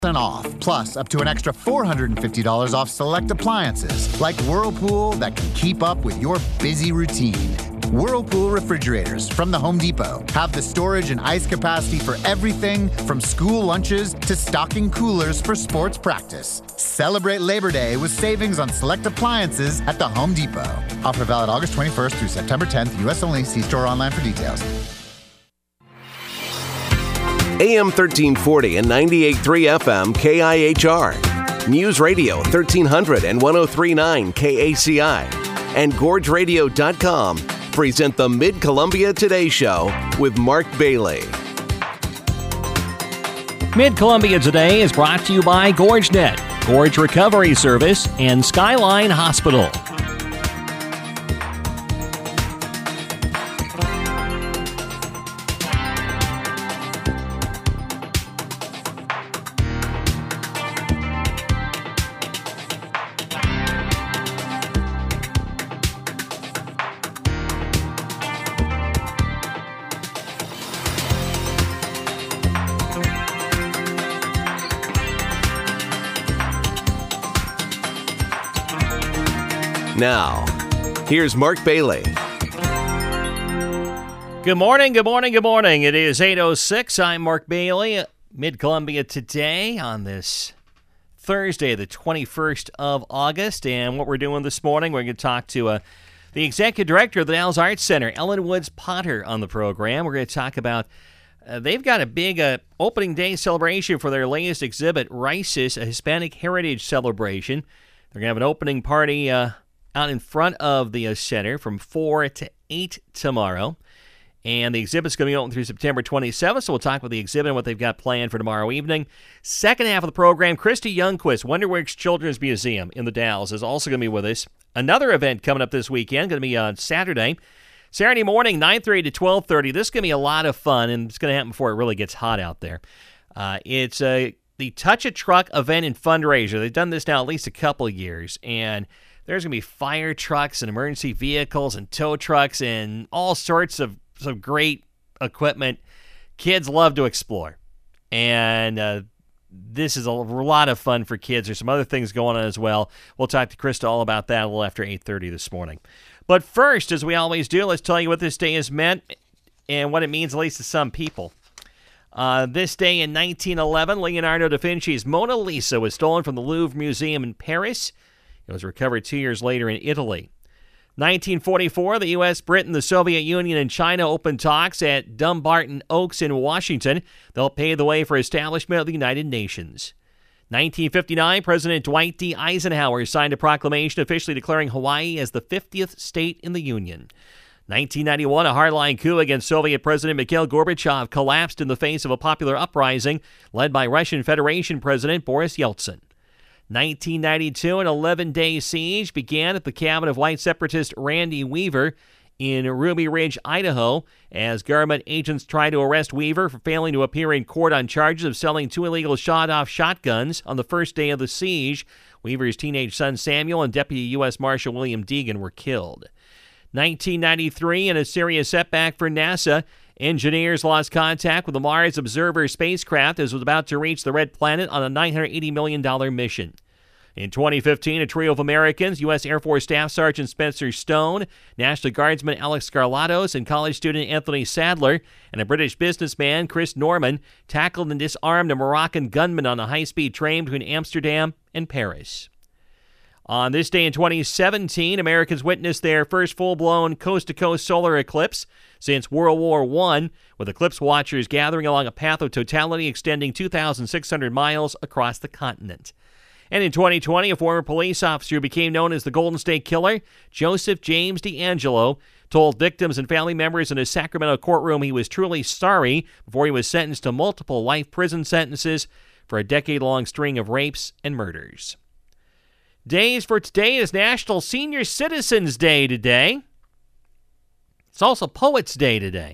off, plus up to an extra $450 off select appliances like Whirlpool that can keep up with your busy routine. Whirlpool refrigerators from the Home Depot have the storage and ice capacity for everything from school lunches to stocking coolers for sports practice. Celebrate Labor Day with savings on select appliances at the Home Depot. Offer valid August 21st through September 10th, U.S. only. See store online for details. AM 1340 and 98.3 FM KIHR. News Radio 1300 and 103.9 KACI. And GorgeRadio.com present the Mid-Columbia Today Show with Mark Bailey. Mid-Columbia Today is brought to you by GorgeNet, Gorge Recovery Service, and Skyline Hospital. Now, here's Mark Bailey. Good morning, good morning, good morning. It is 8:06. I'm Mark Bailey, Mid-Columbia Today on this Thursday, the 21st of August. And what we're doing this morning, we're going to talk to the Executive Director of the Dalles Arts Center, Ellen Woods Potter, on the program. We're going to talk about they've got a big opening day celebration for their latest exhibit, Rices, a Hispanic Heritage Celebration. They're going to have an opening party out in front of the center from 4 to 8 tomorrow. And the exhibit's going to be open through September 27th, so we'll talk about the exhibit and what they've got planned for tomorrow evening. Second half of the program, Christy Youngquist, Wonderworks Children's Museum in the Dalles, is also going to be with us. Another event coming up this weekend, going to be on Saturday morning, 9:30 to 12:30. This is going to be a lot of fun, and it's going to happen before it really gets hot out there. It's the Touch a Truck event and fundraiser. They've done this now at least a couple of years, and there's going to be fire trucks and emergency vehicles and tow trucks and all sorts of great equipment. Kids love to explore. And this is a lot of fun for kids. There's some other things going on as well. We'll talk to Krista all about that a little after 8:30 this morning. But first, as we always do, let's tell you what this day has meant and what it means, at least to some people. This day in 1911, Leonardo da Vinci's Mona Lisa was stolen from the Louvre Museum in Paris. It was recovered 2 years later in Italy. 1944, the U.S., Britain, the Soviet Union, and China opened talks at Dumbarton Oaks in Washington. They'll pave the way for establishment of the United Nations. 1959, President Dwight D. Eisenhower signed a proclamation officially declaring Hawaii as the 50th state in the Union. 1991, a hardline coup against Soviet President Mikhail Gorbachev collapsed in the face of a popular uprising led by Russian Federation President Boris Yeltsin. 1992, an 11-day siege began at the cabin of white separatist Randy Weaver in Ruby Ridge, Idaho, as government agents tried to arrest Weaver for failing to appear in court on charges of selling 2 illegal shot-off shotguns on the first day of the siege. Weaver's teenage son Samuel and Deputy U.S. Marshal William Deegan were killed. 1993, in a serious setback for NASA, engineers lost contact with the Mars Observer spacecraft as it was about to reach the Red Planet on a $980 million mission. In 2015, a trio of Americans, U.S. Air Force Staff Sergeant Spencer Stone, National Guardsman Alex Scarlatos, and college student Anthony Sadler, and a British businessman, Chris Norman, tackled and disarmed a Moroccan gunman on a high-speed train between Amsterdam and Paris. On this day in 2017, Americans witnessed their first full-blown coast-to-coast solar eclipse since World War I, with eclipse watchers gathering along a path of totality extending 2,600 miles across the continent. And in 2020, a former police officer who became known as the Golden State Killer, Joseph James DeAngelo, told victims and family members in a Sacramento courtroom he was truly sorry before he was sentenced to multiple life prison sentences for a decade-long string of rapes and murders. Days for today is National Senior Citizens Day today. It's also Poets' Day today.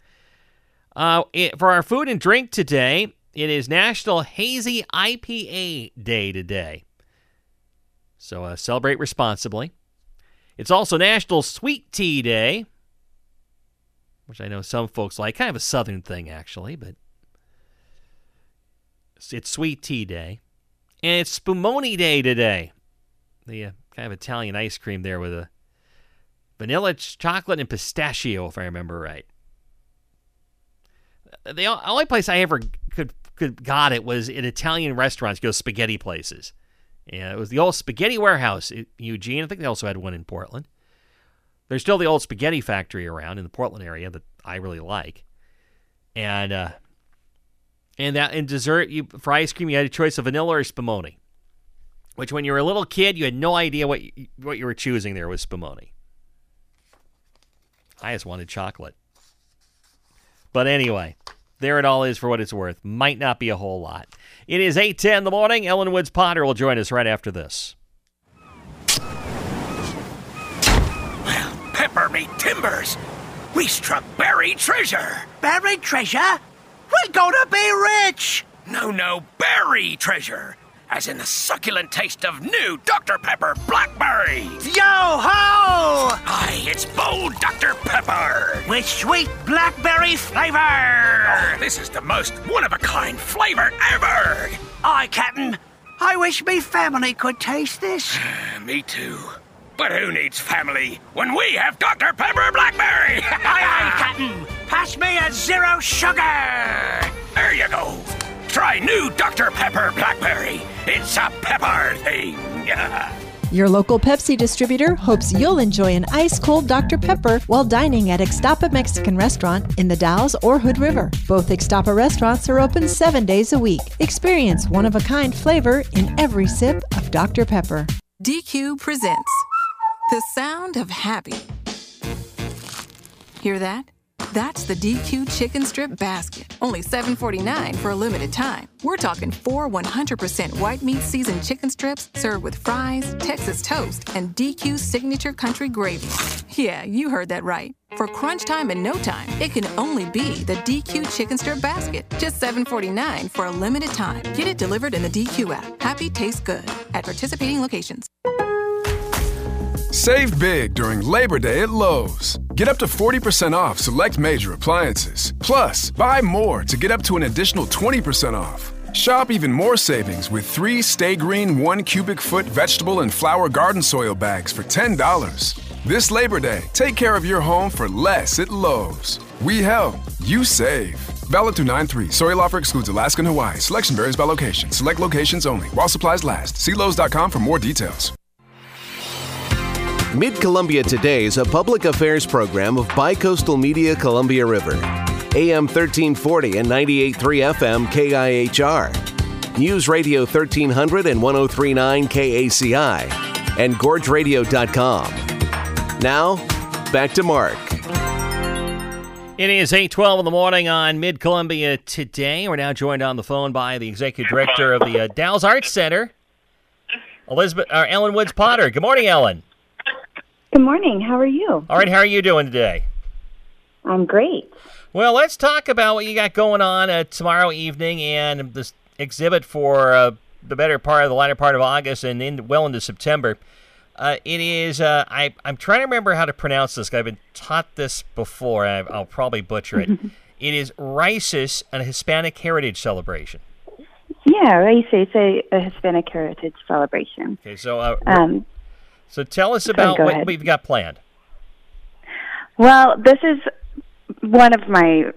For our food and drink today, it is National Hazy IPA Day today. So celebrate responsibly. It's also National Sweet Tea Day, which I know some folks like. Kind of a southern thing, actually, but It's Sweet Tea Day. And it's Spumoni Day today. The kind of Italian ice cream there with a vanilla, chocolate, and pistachio, if I remember right. The only place I ever got it was in Italian restaurants, go spaghetti places. Yeah, it was the old Spaghetti Warehouse in Eugene. I think they also had one in Portland. There's still the old spaghetti factory around in the Portland area that I really like. And that in dessert, for ice cream, you had a choice of vanilla or Spumoni. Which, when you were a little kid, you had no idea what you were choosing there with Spumoni. I just wanted chocolate. But anyway, there it all is for what it's worth. Might not be a whole lot. It is 8:10 in the morning. Ellen Woods Potter will join us right after this. Well, pepper me timbers. We struck buried treasure. Buried treasure? We're gonna be rich! No, berry treasure. As in the succulent taste of new Dr. Pepper Blackberry. Yo-ho! Aye, it's bold Dr. Pepper. With sweet blackberry flavor! Oh, this is the most one-of-a-kind flavor ever. Aye, Captain. I wish me family could taste this. Me too. But who needs family when we have Dr. Pepper Blackberry? Aye, Captain. Pass me a zero sugar. There you go. Try new Dr. Pepper Blackberry. It's a pepper thing. Your local Pepsi distributor hopes you'll enjoy an ice-cold Dr. Pepper while dining at Ixtapa Mexican Restaurant in the Dalles or Hood River. Both Ixtapa restaurants are open 7 days a week. Experience one-of-a-kind flavor in every sip of Dr. Pepper. DQ presents The Sound of Happy. Hear that? That's the DQ Chicken Strip Basket. Only $7.49 for a limited time. We're talking 4 100% white meat seasoned chicken strips served with fries, Texas toast, and DQ's signature country gravy. Yeah, you heard that right. For crunch time and no time, it can only be the DQ Chicken Strip Basket. Just $7.49 for a limited time. Get it delivered in the DQ app. Happy tastes good at participating locations. Save big during Labor Day at Lowe's. Get up to 40% off select major appliances. Plus, buy more to get up to an additional 20% off. Shop even more savings with 3 Stay Green 1 cubic foot vegetable and flower garden soil bags for $10. This Labor Day, take care of your home for less at Lowe's. We help, you save. Valid through 9/3. Soil offer excludes Alaska and Hawaii. Selection varies by location. Select locations only. While supplies last. See Lowe's.com for more details. Mid-Columbia Today is a public affairs program of Bicoastal Media Columbia River. AM 1340 and 98.3 FM KIHR. News Radio 1300 and 103.9 KACI. And GorgeRadio.com. Now, back to Mark. It is 8:12 in the morning on Mid-Columbia Today. We're now joined on the phone by the Executive Director of the Dalles Arts Center, Ellen Woods Potter. Good morning, Ellen. Good morning. How are you? All right, how are you doing today? I'm great. Well, let's talk about what you got going on tomorrow evening and this exhibit for the latter part of August and well into September. It is, I'm trying to remember how to pronounce this. I've been taught this before. I'll probably butcher it. It is Rices, a Hispanic Heritage Celebration. Yeah, Rices, a Hispanic Heritage Celebration. Okay, so tell us about what we've got planned. Well, this is one of my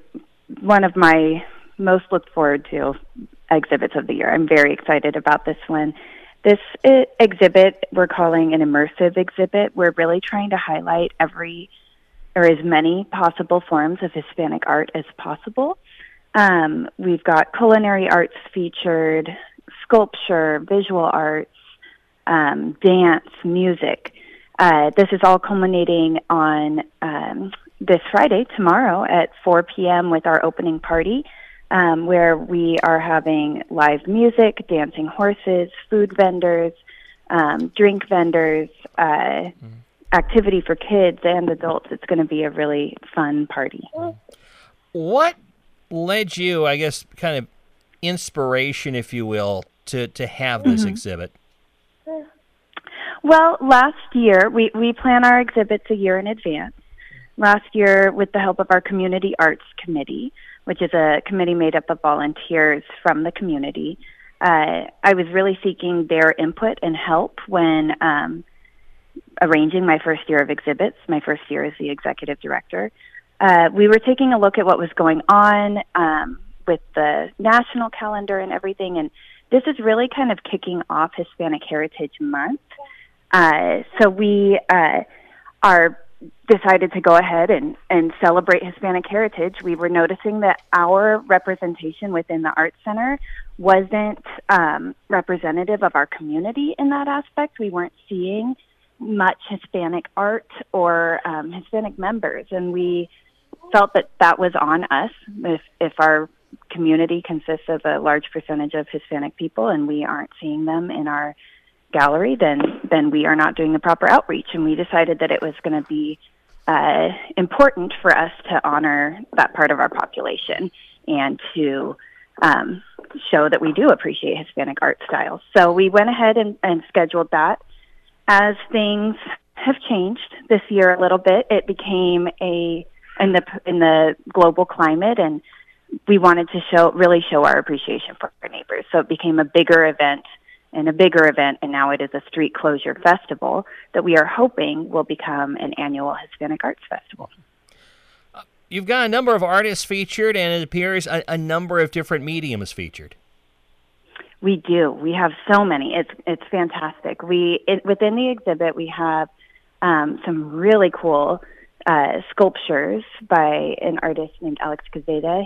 most looked forward to exhibits of the year. I'm very excited about this one. This exhibit we're calling an immersive exhibit. We're really trying to highlight as many possible forms of Hispanic art as possible. We've got culinary arts featured, sculpture, visual arts, dance, music. This is all culminating on this Friday, tomorrow, at 4 p.m. with our opening party, where we are having live music, dancing horses, food vendors, drink vendors, activity for kids and adults. It's going to be a really fun party. What led you, I guess, kind of inspiration, if you will, to have this exhibit? Well, last year, we plan our exhibits a year in advance. Last year, with the help of our Community Arts Committee, which is a committee made up of volunteers from the community. I was really seeking their input and help when arranging my first year of exhibits, my first year as the executive director. We were taking a look at what was going on with the national calendar and everything, and this is really kind of kicking off Hispanic Heritage Month. So we are decided to go ahead and celebrate Hispanic heritage. We were noticing that our representation within the Arts Center wasn't representative of our community in that aspect. We weren't seeing much Hispanic art or Hispanic members, and we felt that that was on us. If our community consists of a large percentage of Hispanic people and we aren't seeing them in our gallery, then we are not doing the proper outreach. And we decided that it was going to be important for us to honor that part of our population and to show that we do appreciate Hispanic art styles. So we went ahead and scheduled that. As things have changed this year a little bit, it became in the global climate, and we wanted to really show our appreciation for our neighbors. So it became a bigger event, and now it is a street closure festival that we are hoping will become an annual Hispanic Arts Festival. You've got a number of artists featured, and it appears a number of different mediums featured. We do. We have so many. It's fantastic. Within the exhibit, we have some really cool sculptures by an artist named Alex Quezada.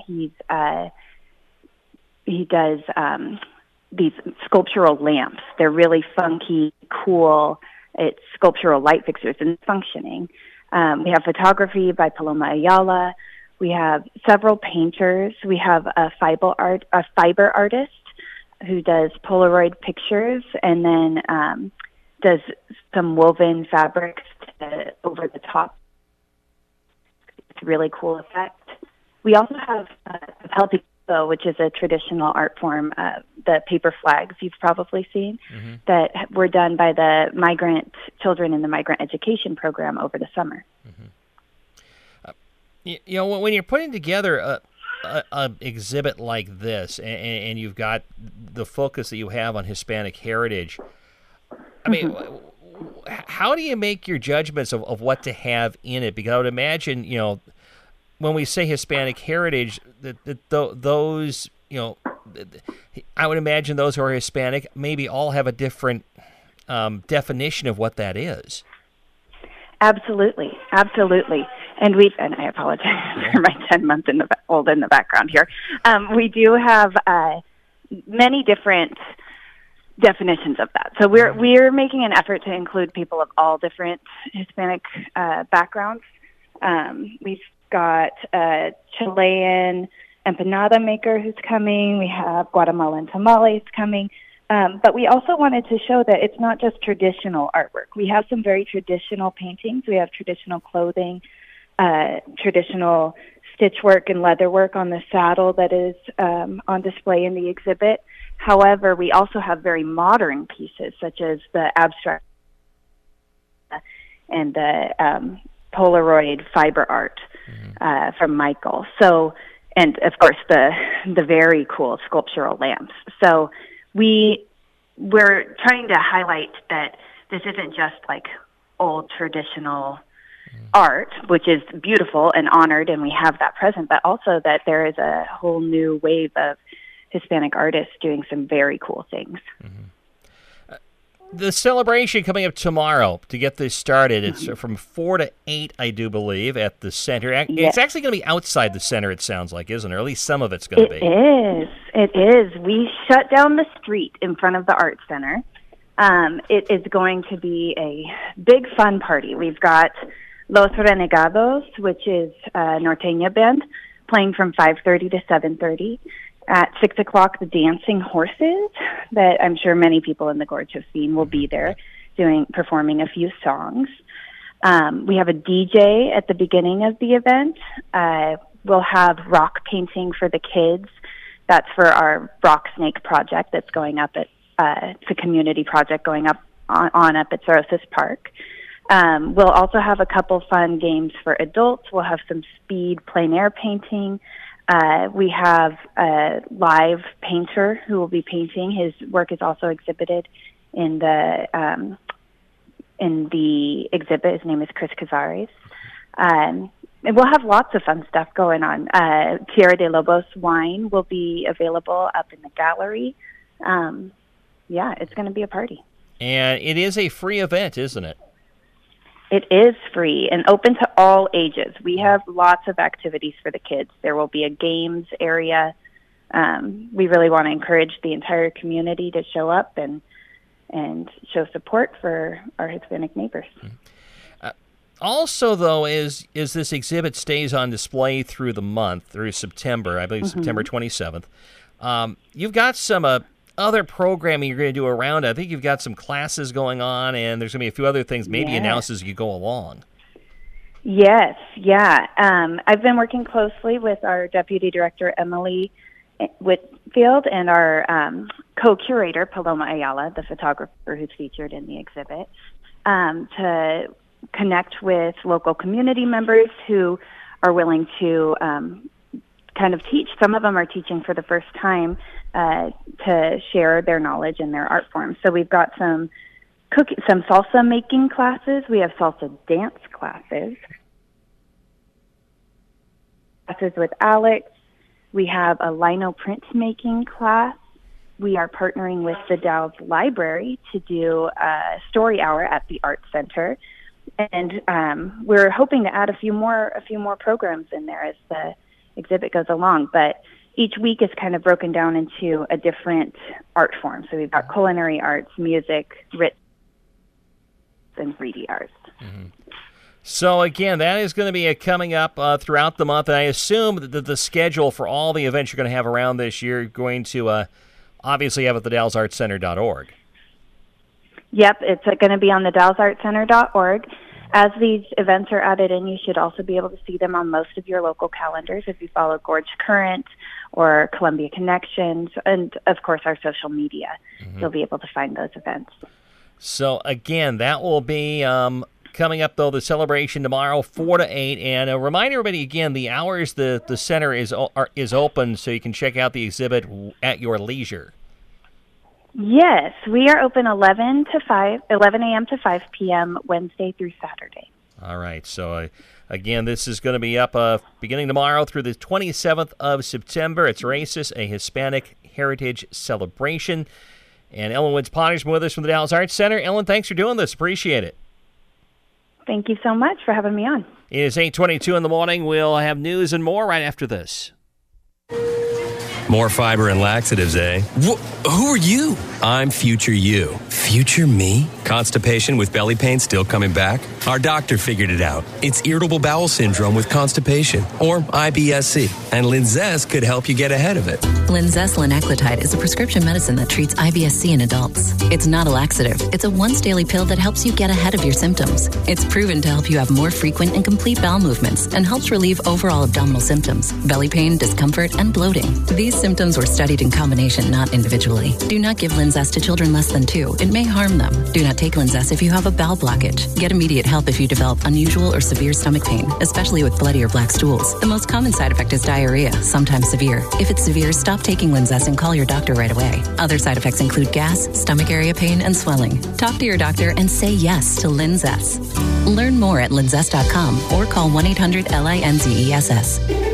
He does these sculptural lamps. They're really funky, cool. It's sculptural light fixtures and functioning. We have photography by Paloma Ayala. We have several painters. We have a fiber artist who does Polaroid pictures and then does some woven fabrics over the top. It's a really cool effect. We also have papel picado, which is a traditional art form, the paper flags you've probably seen, that were done by the migrant children in the migrant education program over the summer. When you're putting together a exhibit like this, and you've got the focus that you have on Hispanic heritage, I mean, how do you make your judgments of what to have in it? Because I would imagine, when we say Hispanic heritage, those, I would imagine those who are Hispanic maybe all have a different definition of what that is. Absolutely. And I apologize for my 10-month-old in the background here. We do have many different definitions of that. So we're making an effort to include people of all different Hispanic backgrounds. We've got a Chilean empanada maker who's coming. We have Guatemalan tamales coming. But we also wanted to show that it's not just traditional artwork. We have some very traditional paintings. We have traditional clothing, traditional stitchwork and leatherwork on the saddle that is on display in the exhibit. However, we also have very modern pieces, such as the abstract and the Polaroid fiber art from Michael. So, and of course the very cool sculptural lamps. So we're trying to highlight that this isn't just like old traditional art, which is beautiful and honored, and we have that present, but also that there is a whole new wave of Hispanic artists doing some very cool things. The celebration coming up tomorrow to get this started, it's from 4 to 8, I do believe, at the center. It's actually going to be outside the center, it sounds like, isn't it? Or at least some of it's going to be. It is. We shut down the street in front of the Arts Center. It is going to be a big fun party. We've got Los Renegados, which is a norteña band, playing from 5:30 to 7:30. At 6 o'clock, the Dancing Horses, that I'm sure many people in the Gorge have seen, will be there performing a few songs. We have a DJ at the beginning of the event. We'll have rock painting for the kids. That's for our Rock Snake project that's going up at, it's a community project going up up at Cirrhosis Park. We'll also have a couple fun games for adults. We'll have some speed plein air painting. We have a live painter who will be painting. His work is also exhibited in the exhibit. His name is Chris Cazares. And we'll have lots of fun stuff going on. Tierra de Lobos wine will be available up in the gallery. It's going to be a party. And it is a free event, isn't it? It is free and open to all ages. We have lots of activities for the kids. There will be a games area. We really want to encourage the entire community to show up and show support for our Hispanic neighbors. Also, though, is this exhibit stays on display through the month, through September, I believe September 27th. You've got some other programming you're going to do around it. I think you've got some classes going on, and there's going to be a few other things maybe announced as you go along. Yes, yeah. I've been working closely with our Deputy Director, Emily Whitfield, and our co-curator, Paloma Ayala, the photographer who's featured in the exhibit, to connect with local community members who are willing to kind of teach. Some of them are teaching for the first time to share their knowledge and their art forms. So we've got some salsa making classes. We have salsa dance classes with Alex. We have a lino print making class. We are partnering with the Dalles Library to do a story hour at the Art Center. And we're hoping to add a few more programs in there as the exhibit goes along. But each week is kind of broken down into a different art form. So we've got culinary arts, music, written, and 3D arts. Mm-hmm. So again, that is going to be coming up throughout the month. And I assume that the schedule for all the events you're going to have around this year, you're going to obviously have at the DallesArtsCenter.org. Yep, it's going to be on the DallesArtsCenter.org. As these events are added in, you should also be able to see them on most of your local calendars if you follow Gorge Current or Columbia Connections, and, of course, our social media. Mm-hmm. You'll be able to find those events. So, again, that will be coming up, though, the celebration tomorrow, 4 to 8. And remind everybody, again, the hours the center is open so you can check out the exhibit at your leisure. Yes, we are open 11 a.m. to 5 p.m. Wednesday through Saturday. All right. So, again, this is going to be up beginning tomorrow through the 27th of September. It's RACIS, a Hispanic Heritage Celebration. And Ellen Woods-Potter's with us from the Dalles Arts Center. Ellen, thanks for doing this. Appreciate it. Thank you so much for having me on. It is 8:22 in the morning. We'll have news and more right after this. More fiber and laxatives, eh? Who are you? I'm future you. Future me? Constipation with belly pain still coming back? Our doctor figured it out. It's irritable bowel syndrome with constipation, or IBS-C, and Linzess could help you get ahead of it. Linzess linaclotide is a prescription medicine that treats IBS-C in adults. It's not a laxative. It's a once-daily pill that helps you get ahead of your symptoms. It's proven to help you have more frequent and complete bowel movements and helps relieve overall abdominal symptoms, belly pain, discomfort, and bloating. These symptoms were studied in combination, not individually. Do not give Linzess to children less than 2. It may harm them. Do not take Linzess if you have a bowel blockage. Get immediate help if you develop unusual or severe stomach pain, especially with bloody or black stools. The most common side effect is diarrhea, sometimes severe. If it's severe, stop taking Linzess and call your doctor right away. Other side effects include gas, stomach area pain, and swelling. Talk to your doctor and say yes to Linzess. Learn more at linzess.com or call 1-800-LINZESS.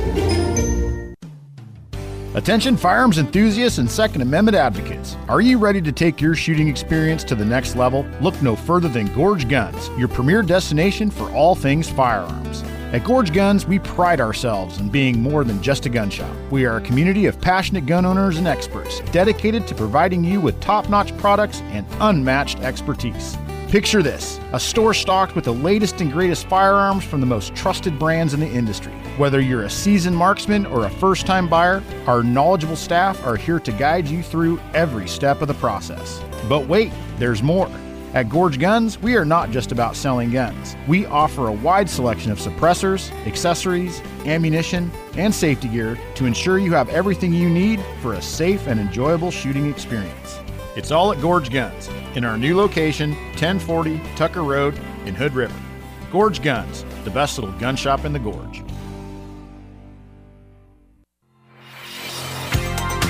Attention firearms enthusiasts and Second Amendment advocates. Are you ready to take your shooting experience to the next level? Look no further than Gorge Guns, your premier destination for all things firearms. At Gorge Guns, we pride ourselves in being more than just a gun shop. We are a community of passionate gun owners and experts dedicated to providing you with top-notch products and unmatched expertise. Picture this, a store stocked with the latest and greatest firearms from the most trusted brands in the industry. Whether you're a seasoned marksman or a first-time buyer, our knowledgeable staff are here to guide you through every step of the process. But wait, there's more. At Gorge Guns, we are not just about selling guns. We offer a wide selection of suppressors, accessories, ammunition, and safety gear to ensure you have everything you need for a safe and enjoyable shooting experience. It's all at Gorge Guns, in our new location, 1040 Tucker Road in Hood River. Gorge Guns, the best little gun shop in the Gorge.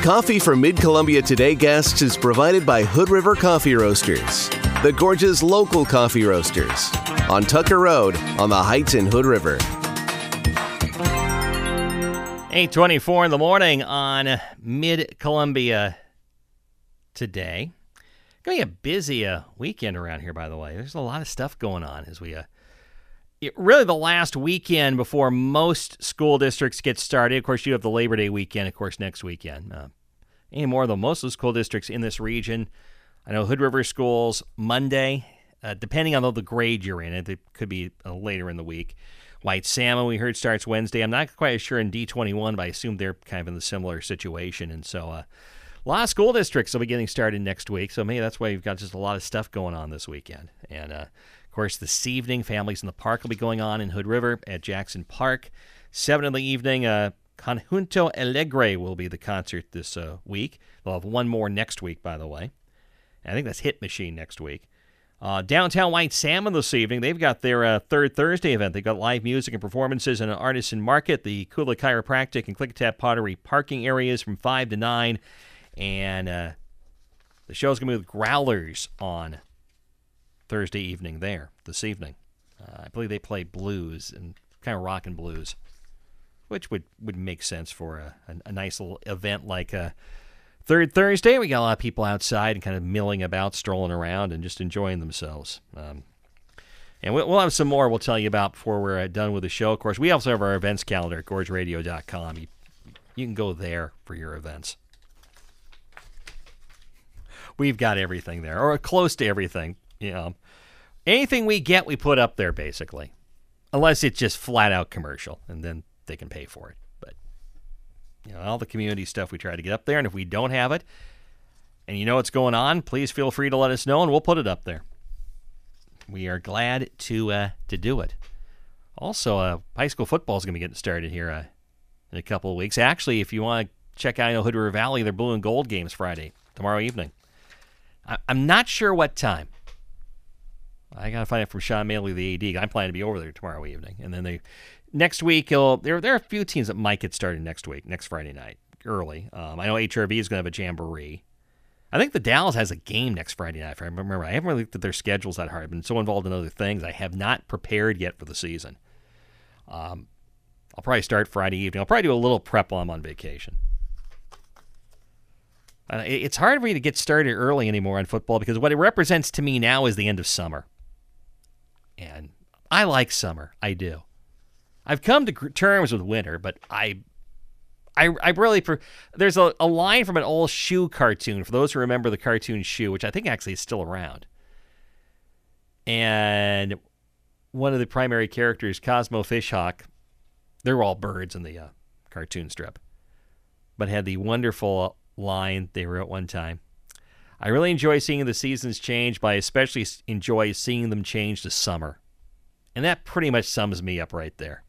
Coffee for Mid-Columbia Today guests is provided by Hood River Coffee Roasters, the Gorge's local coffee roasters, on Tucker Road on the Heights in Hood River. 8:24 in the morning on Mid-Columbia Today. Going to be a busy weekend around here, by the way. There's a lot of stuff going on as we really the last weekend before most school districts get started. Of course, you have the Labor Day weekend, of course, next weekend. Anymore, though, most of the school districts in this region, I know Hood River schools Monday, depending on the grade you're in. It could be later in the week. White Salmon, we heard, starts Wednesday. I'm not quite sure in D21, but I assume they're kind of in the similar situation. And so a lot of school districts will be getting started next week. So maybe that's why you've got just a lot of stuff going on this weekend. And, of course, this evening, Families in the Park will be going on in Hood River at Jackson Park. 7 in the evening, Conjunto Alegre will be the concert this week. They'll have one more next week, by the way. I think that's Hit Machine next week. Downtown White Salmon this evening, they've got their third Thursday event. They've got live music and performances in an artisan market, the Kula Chiropractic and Klickitat Pottery parking areas from 5 to 9. And the show's going to be with Growlers on Thursday evening there, this evening. I believe they play blues and kind of rock and blues, which would make sense for a nice little event like Third Thursday. We got a lot of people outside and kind of milling about, strolling around, and just enjoying themselves. And we'll have some more we'll tell you about before we're done with the show. Of course, we also have our events calendar at gorgeradio.com. You can go there for your events. We've got everything there, or close to everything. Anything we get, we put up there, basically. Unless it's just flat-out commercial, and then they can pay for it. All the community stuff we try to get up there, and if we don't have it, and you know what's going on, please feel free to let us know, and we'll put it up there. We are glad to do it. Also, high school football is going to be getting started here in a couple of weeks. Actually, if you want to check out Hood River Valley, their blue and gold games Friday, tomorrow evening. I'm not sure what time. I got to find out from Sean Maley, the AD. I'm planning to be over there tomorrow evening, and then next week, there are a few teams that might get started next week, next Friday night, early. I know HRV is going to have a jamboree. I think the Dallas has a game next Friday night, if I remember. I haven't really looked at their schedules that hard. I've been so involved in other things. I have not prepared yet for the season. I'll probably start Friday evening. I'll probably do a little prep while I'm on vacation. It's hard for me to get started early anymore on football because what it represents to me now is the end of summer. And I like summer. I do. I've come to terms with winter, but I really there's a line from an old Shoe cartoon, for those who remember the cartoon Shoe, which I think actually is still around. And one of the primary characters, Cosmo Fishhawk, they were all birds in the cartoon strip, but had the wonderful line they wrote one time. I really enjoy seeing the seasons change, but I especially enjoy seeing them change to summer. And that pretty much sums me up right there.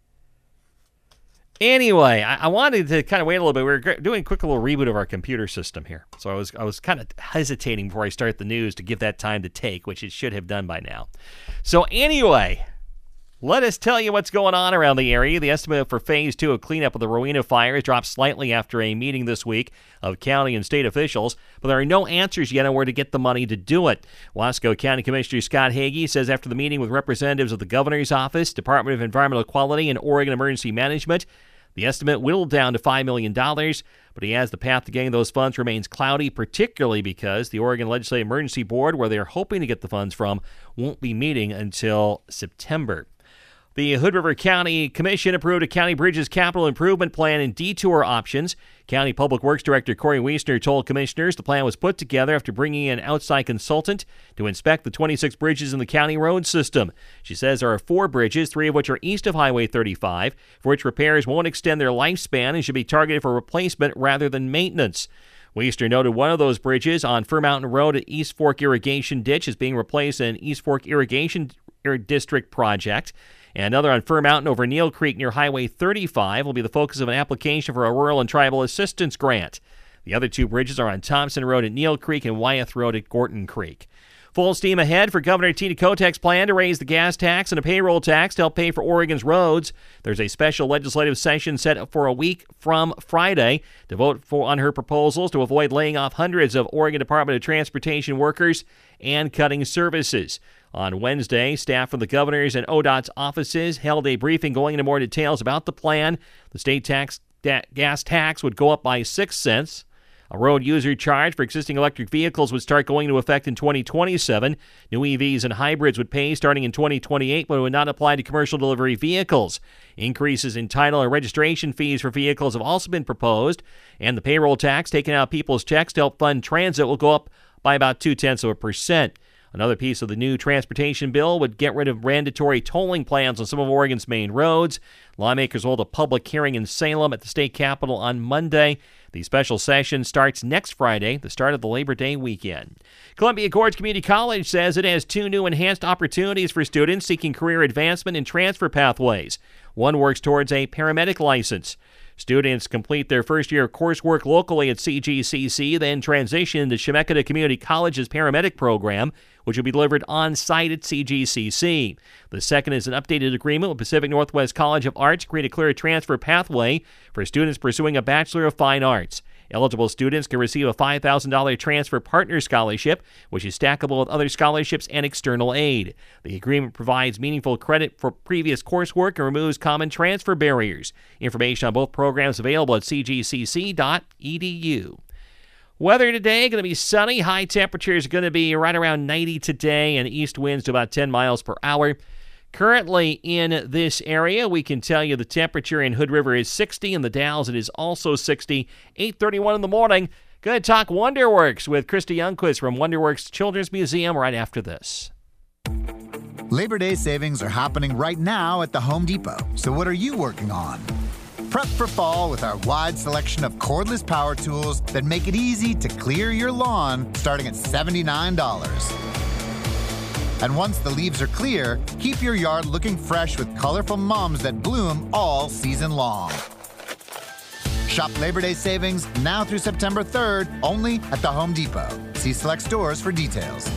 Anyway, I wanted to kind of wait a little bit. We were doing a quick little reboot of our computer system here. So I was kind of hesitating before I start the news to give that time to take, which it should have done by now. So anyway, let us tell you what's going on around the area. The estimate for Phase 2 of cleanup of the Rowena fires dropped slightly after a meeting this week of county and state officials, but there are no answers yet on where to get the money to do it. Wasco County Commissioner Scott Hagee says after the meeting with representatives of the Governor's Office, Department of Environmental Quality, and Oregon Emergency Management, the estimate whittled down to $5 million, but he has the path to getting those funds remains cloudy, particularly because the Oregon Legislative Emergency Board, where they are hoping to get the funds from, won't be meeting until September. The Hood River County Commission approved a County Bridges Capital Improvement Plan and detour options. County Public Works Director Corey Wiesner told commissioners the plan was put together after bringing in an outside consultant to inspect the 26 bridges in the county road system. She says there are 4 bridges, 3 of which are east of Highway 35, for which repairs won't extend their lifespan and should be targeted for replacement rather than maintenance. Wiesner noted one of those bridges on Fir Mountain Road at East Fork Irrigation Ditch is being replaced in an East Fork Irrigation District project. And another on Fir Mountain over Neal Creek near Highway 35 will be the focus of an application for a Rural and Tribal Assistance Grant. The other 2 bridges are on Thompson Road at Neal Creek and Wyeth Road at Gorton Creek. Full steam ahead for Governor Tina Kotek's plan to raise the gas tax and a payroll tax to help pay for Oregon's roads. There's a special legislative session set for a week from Friday to vote on her proposals to avoid laying off hundreds of Oregon Department of Transportation workers and cutting services. On Wednesday, staff from the governor's and ODOT's offices held a briefing going into more details about the plan. The state gas tax would go up by 6 cents. A road user charge for existing electric vehicles would start going into effect in 2027. New EVs and hybrids would pay starting in 2028, but it would not apply to commercial delivery vehicles. Increases in title and registration fees for vehicles have also been proposed, and the payroll tax taken out of people's checks to help fund transit will go up by about 0.2%. Another piece of the new transportation bill would get rid of mandatory tolling plans on some of Oregon's main roads. Lawmakers hold a public hearing in Salem at the state capitol on Monday. The special session starts next Friday, the start of the Labor Day weekend. Columbia Gorge Community College says it has 2 new enhanced opportunities for students seeking career advancement and transfer pathways. One works towards a paramedic license. Students complete their first year of coursework locally at CGCC, then transition to Chemeketa Community College's paramedic program, which will be delivered on-site at CGCC. The second is an updated agreement with Pacific Northwest College of Arts to create a clear transfer pathway for students pursuing a Bachelor of Fine Arts. Eligible students can receive a $5,000 transfer partner scholarship, which is stackable with other scholarships and external aid. The agreement provides meaningful credit for previous coursework and removes common transfer barriers. Information on both programs available at cgcc.edu. Weather today, going to be sunny. High temperatures are going to be right around 90 today, and east winds to about 10 miles per hour. Currently in this area, we can tell you the temperature in Hood River is 60. In the Dalles, it is also 60. 8:31 in the morning. Going to talk Wonderworks with Krista Youngquist from Wonderworks Children's Museum right after this. Labor Day savings are happening right now at the Home Depot. So what are you working on? Prep for fall with our wide selection of cordless power tools that make it easy to clear your lawn starting at $79. And once the leaves are clear, keep your yard looking fresh with colorful mums that bloom all season long. Shop Labor Day savings now through September 3rd only at the Home Depot. See select stores for details.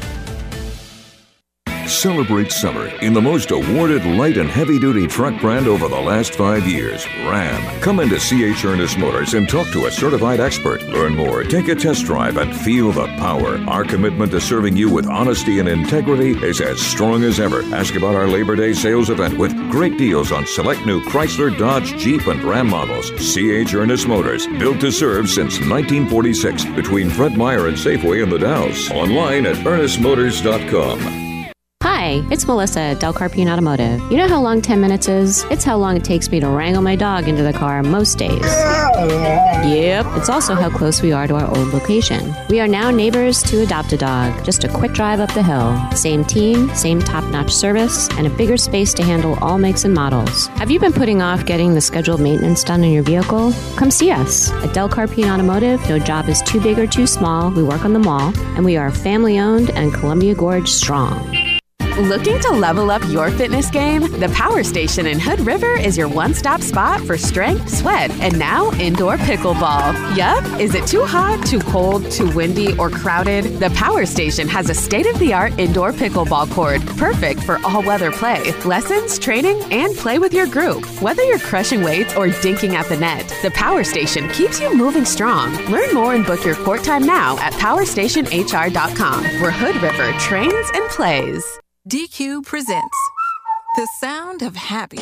Celebrate summer in the most awarded light and heavy-duty truck brand over the last 5 years, Ram. Come into C.H. Ernest Motors and talk to a certified expert. Learn more, take a test drive, and feel the power. Our commitment to serving you with honesty and integrity is as strong as ever. Ask about our Labor Day sales event with great deals on select new Chrysler, Dodge, Jeep, and Ram models. C.H. Ernest Motors, built to serve since 1946 between Fred Meyer and Safeway in the Dalles. Online at earnestmotors.com. Hi, it's Melissa at Del Carpine Automotive. You know how long 10 minutes is? It's how long it takes me to wrangle my dog into the car most days. Yep, it's also how close we are to our old location. We are now neighbors to Adopt a Dog, just a quick drive up the hill. Same team, same top-notch service, and a bigger space to handle all makes and models. Have you been putting off getting the scheduled maintenance done on your vehicle? Come see us. At Del Carpine Automotive, no job is too big or too small. We work on them all, and we are family-owned and Columbia Gorge strong. Looking to level up your fitness game? The Power Station in Hood River is your one-stop spot for strength, sweat, and now indoor pickleball. Yup, is it too hot, too cold, too windy, or crowded? The Power Station has a state-of-the-art indoor pickleball court, perfect for all-weather play, lessons, training, and play with your group. Whether you're crushing weights or dinking at the net, the Power Station keeps you moving strong. Learn more and book your court time now at PowerStationHR.com, where Hood River trains and plays. DQ presents The Sound of Happy.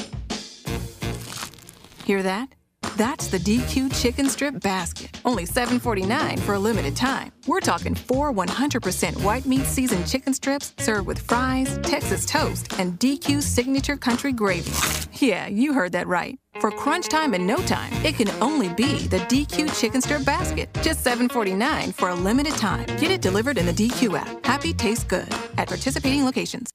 Hear that? That's the DQ Chicken Strip Basket. Only $7.49 for a limited time. We're talking 4 100% white meat seasoned chicken strips served with fries, Texas toast, and DQ signature country gravy. Yeah, you heard that right. For crunch time in no time, it can only be the DQ Chicken Strip Basket. Just $7.49 for a limited time. Get it delivered in the DQ app. Happy tastes good at participating locations.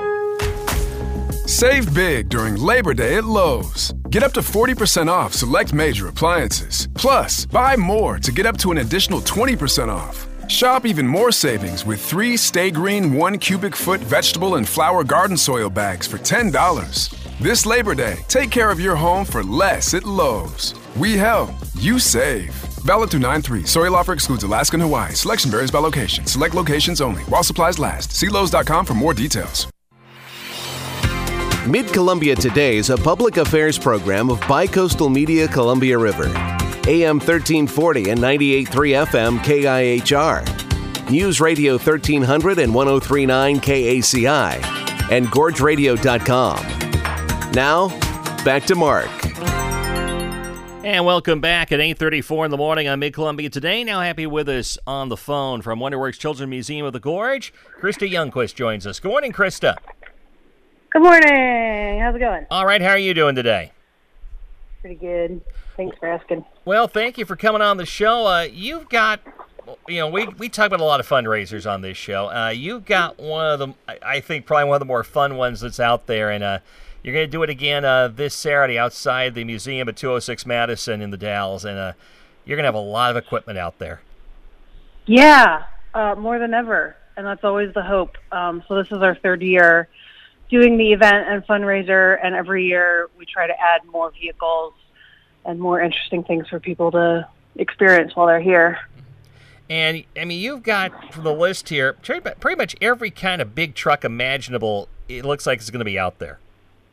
Save big during Labor Day at Lowe's. Get up to 40% off select major appliances. Plus, buy more to get up to an additional 20% off. Shop even more savings with 3 Stay Green 1 cubic foot vegetable and flower garden soil bags for $10. This Labor Day, take care of your home for less at Lowe's. We help, you save. Valid through 9/3. Sorry offer excludes Alaska and Hawaii. Selection varies by location. Select locations only. While supplies last. See Lowe's.com for more details. Mid-Columbia Today is a public affairs program of Bicoastal Media Columbia River. AM 1340 and 98.3 FM KIHR. News Radio 1300 and 103.9 KACI. And GorgeRadio.com. Now, back to Mark. And welcome back at 8:34 in the morning on Mid-Columbia Today. Now happy with us on the phone from WonderWorks Children's Museum of the Gorge, Krista Youngquist joins us. Good morning, Krista. Good morning. How's it going? All right, how are you doing today? Pretty good. Thanks for asking. Well, thank you for coming on the show. You've got, we talk about a lot of fundraisers on this show. You've got one of them, I think probably one of the more fun ones that's out there, and you're going to do it again this Saturday outside the museum at 206 Madison in the Dalles, and you're going to have a lot of equipment out there. Yeah, more than ever, and that's always the hope. So this is our third year doing the event and fundraiser, and every year we try to add more vehicles and more interesting things for people to experience while they're here. And, you've got, from the list here, pretty much every kind of big truck imaginable, it looks like it's going to be out there.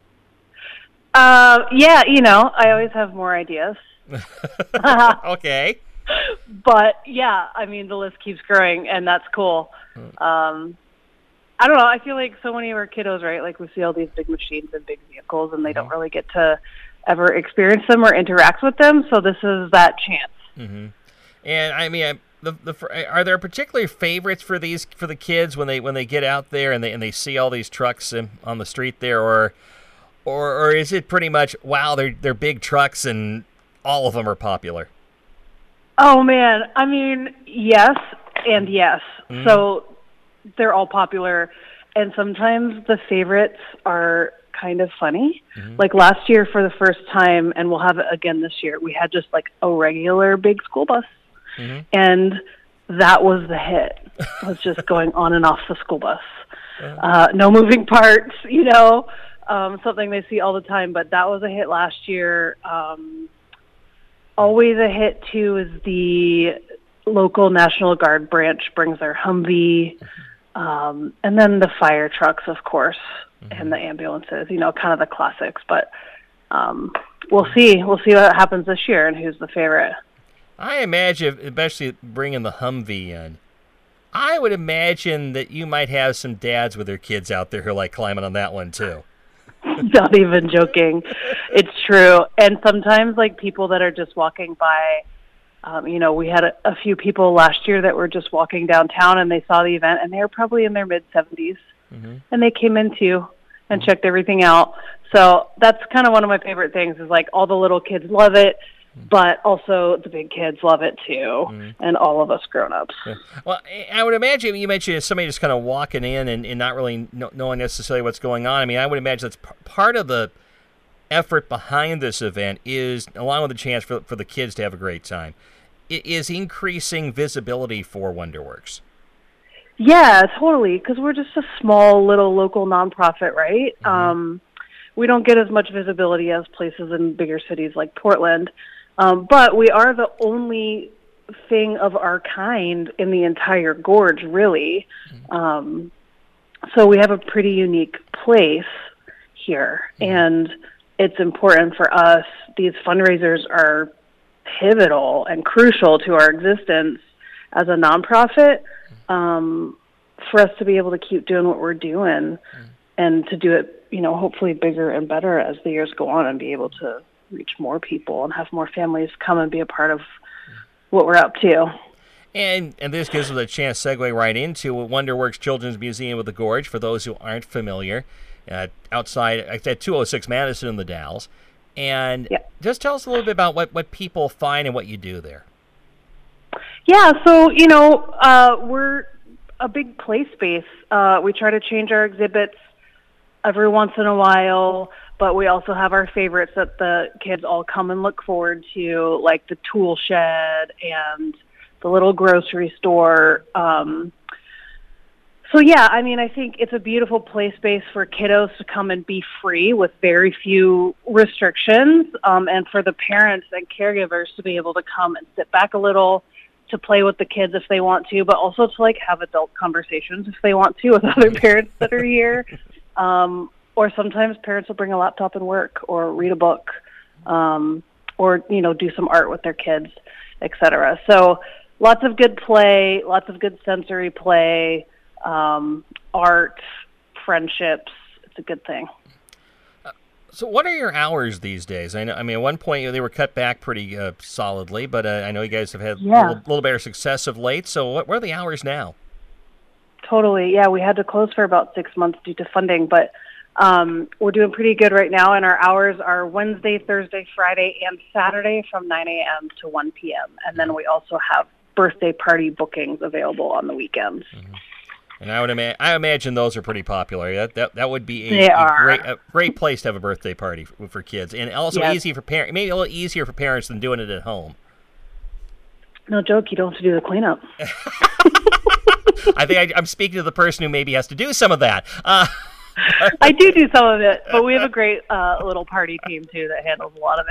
Yeah, I always have more ideas. Okay. But, yeah, the list keeps growing, and that's cool. I don't know. I feel like so many of our kiddos, right, like we see all these big machines and big vehicles, and they don't really get to ever experience them or interact with them, so this is that chance. Mm-hmm. And, are there particular favorites for the kids when they get out there and they see all these trucks on the street there, or is it pretty much, wow, they're big trucks and all of them are popular? Oh, man. Yes and yes. Mm-hmm. So they're all popular, and sometimes the favorites are kind of funny. Mm-hmm. Like last year for the first time, and we'll have it again this year, we had just like a regular big school bus. Mm-hmm. And that was the hit. It was just going on and off the school bus. No moving parts, something they see all the time, but that was a hit last year. Always a hit, too, is the local National Guard branch brings their Humvee, and then the fire trucks, of course, and the ambulances, kind of the classics. But we'll see. We'll see what happens this year and who's the favorite. I imagine, especially bringing the Humvee in, I would imagine that you might have some dads with their kids out there who are like climbing on that one, too. Not even joking. It's true. And sometimes, like, people that are just walking by, we had a few people last year that were just walking downtown and they saw the event, and they were probably in their mid-70s. Mm-hmm. And they came in, too, and checked everything out. So that's kind of one of my favorite things is, like, all the little kids love it, but also the big kids love it, too, and all of us grown-ups. Yeah. Well, I would imagine, you mentioned somebody just kind of walking in and not really knowing necessarily what's going on. I would imagine that's part of the effort behind this event is, along with the chance for the kids to have a great time, it is increasing visibility for WonderWorks. Yeah, totally, because we're just a small little local nonprofit, right? Mm-hmm. We don't get as much visibility as places in bigger cities like Portland, but we are the only thing of our kind in the entire gorge, really. Mm-hmm. So we have a pretty unique place here, and it's important for us. These fundraisers are pivotal and crucial to our existence as a nonprofit, for us to be able to keep doing what we're doing and to do it, hopefully bigger and better as the years go on and be able to reach more people and have more families come and be a part of what we're up to. And this gives us a chance to segue right into WonderWorks Children's Museum of the Gorge, for those who aren't familiar, outside at 206 Madison in the Dalles. And just tell us a little bit about what people find and what you do there. Yeah, so, we're a big play space. We try to change our exhibits every once in a while, but we also have our favorites that the kids all come and look forward to, like the tool shed and the little grocery store. So yeah, I mean, I think it's a beautiful play space for kiddos to come and be free with very few restrictions, and for the parents and caregivers to be able to come and sit back a little, to play with the kids if they want to, but also to like have adult conversations if they want to with other parents that are here. Or sometimes parents will bring a laptop and work, or read a book, or do some art with their kids, etc. So lots of good play, lots of good sensory play. Art, friendships, it's a good thing. So what are your hours these days? I mean, at one point they were cut back pretty solidly, but I know you guys have had a little better success of late. So what are the hours now? Totally. Yeah, we had to close for about 6 months due to funding, but we're doing pretty good right now, and our hours are Wednesday, Thursday, Friday, and Saturday from 9 a.m. to 1 p.m. And then we also have birthday party bookings available on the weekends. Mm-hmm. And I imagine those are pretty popular. That would be a great place to have a birthday party for kids, and also easy for parents. Maybe a little easier for parents than doing it at home. No joke, you don't have to do the cleanup. I think I'm speaking to the person who maybe has to do some of that. I do some of it, but we have a great little party team too that handles a lot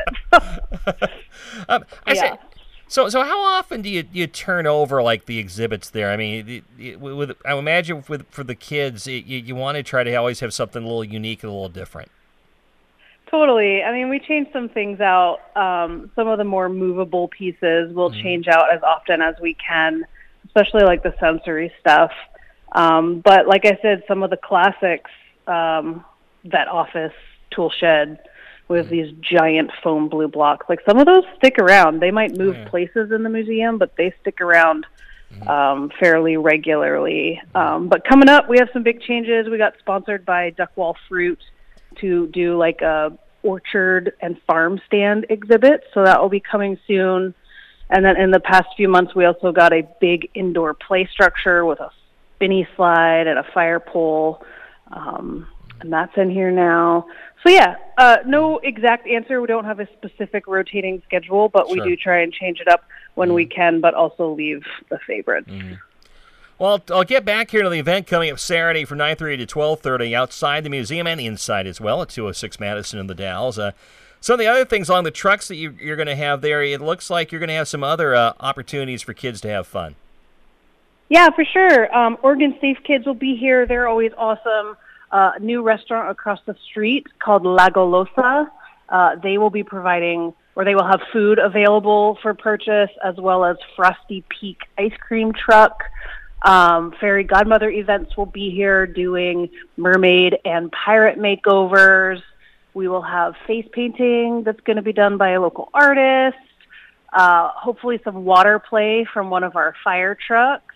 of it. So how often do you turn over like the exhibits there? I mean, I imagine for the kids, you want to try to always have something a little unique and a little different. Totally. I mean, we change some things out. Some of the more movable pieces we'll change out as often as we can, especially like the sensory stuff. But like I said, some of the classics, that office tool shed with these giant foam blue blocks, like some of those stick around. They might move places in the museum, but they stick around fairly regularly. But coming up, we have some big changes. We got sponsored by Duckwall Fruit to do like a orchard and farm stand exhibit, so that will be coming soon. And then in the past few months, we also got a big indoor play structure with a spinny slide and a fire pole, and that's in here now. So yeah, no exact answer. We don't have a specific rotating schedule, but we do try and change it up when we can, but also leave the favorites. Well, I'll get back here to the event coming up Saturday from 9:30 to 12:30 outside the museum and inside as well at 206 Madison in the Dalles. Some of the other things along the trucks that you're going to have there, it looks like you're going to have some other opportunities for kids to have fun. Yeah, for sure. Oregon Safe Kids will be here. They're always awesome. A new restaurant across the street called La Golosa. They will be providing, or they will have food available for purchase, as well as Frosty Peak ice cream truck. Fairy Godmother events will be here doing mermaid and pirate makeovers. We will have face painting that's going to be done by a local artist. Hopefully some water play from one of our fire trucks.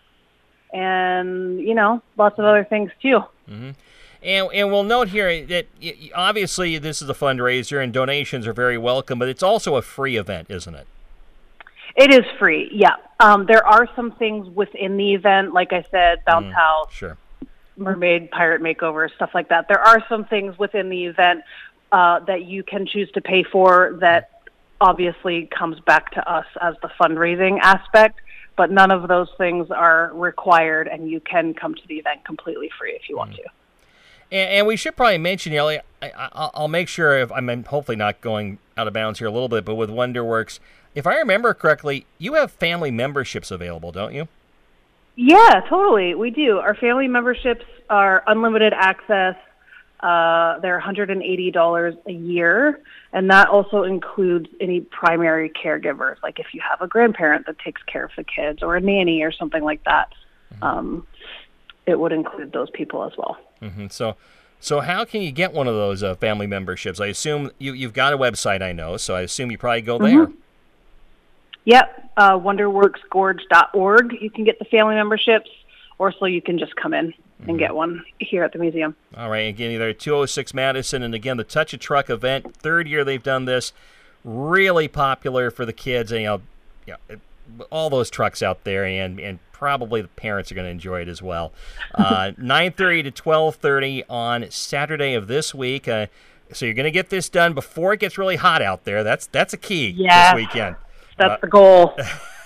And, lots of other things too. Mm-hmm. And we'll note here that obviously this is a fundraiser and donations are very welcome, but it's also a free event, isn't it? It is free, yeah. There are some things within the event, like I said, bounce house, mermaid, pirate makeover, stuff like that. There are some things within the event that you can choose to pay for that obviously comes back to us as the fundraising aspect, but none of those things are required, and you can come to the event completely free if you want to. And we should probably mention, I'll make sure, if I'm hopefully not going out of bounds here a little bit, but with WonderWorks, if I remember correctly, you have family memberships available, don't you? Yeah, totally. We do. Our family memberships are unlimited access. They're $180 a year, and that also includes any primary caregivers. Like if you have a grandparent that takes care of the kids, or a nanny or something like that, it would include those people as well. Mm-hmm. So how can you get one of those family memberships? I assume you've got a website, I know, so I assume you probably go there. Yep, wonderworksgorge.org. You can get the family memberships, or so you can just come in and get one here at the museum. All right, again, they're 206 Madison, and again, the Touch a Truck event, third year they've done this, really popular for the kids, and all those trucks out there, and probably the parents are going to enjoy it as well. 9:30 to 12:30 on Saturday of this week. So you're going to get this done before it gets really hot out there. That's a key this weekend. That's the goal.